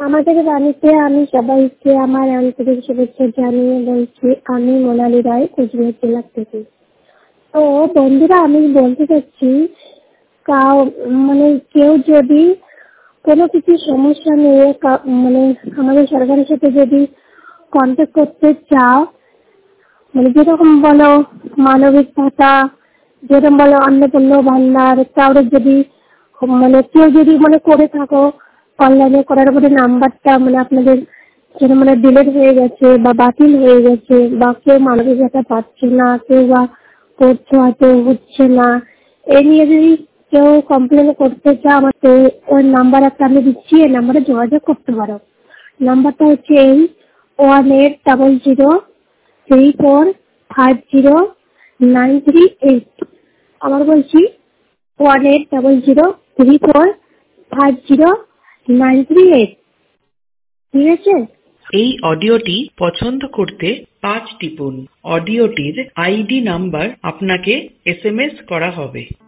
আমাদের বাড়িতে আমি সবাইকে আমার আন্তরিক শুভেচ্ছা জানিয়ে বলছি, আমি মোনালি রায়, কুচবিহার জেলার থেকে। তো বন্ধুরা, আমি বলতে চাচ্ছি, কেউ যদি কোনো কিছু সমস্যা নিয়ে আমাদের সরকারের সাথে যদি কন্ট্যাক্ট করতে চাও, যেরকম বলো মানবিক ভাতা, যেরকম বলো অন্নপূর্ণ ভান্ডার, কারোর যদি কেউ যদি করে থাকো অনলাইনে করার পরে নাম্বারটা আপনাদের যেরকম ডিলেট হয়ে গেছে বা বাতিল হয়ে গেছে, বা কেউ মানবিক ভাতা পাচ্ছে না, কেউ বা করছে হয়তো হচ্ছে না, এই নিয়ে যদি কেউ কমপ্লেন করতে চাও, আমার তো ওই নাম্বার একটা আমি দিচ্ছি, এই নাম্বারে যোগাযোগ করতে পারো। নাম্বারটা হচ্ছে এই 180034509338। আবার বলছি 180034509338। ঠিক আছে? এই অডিওটি পছন্দ করতে 5 টিপুন। অডিওটির আইডি নাম্বার আপনাকে SMS করা হবে।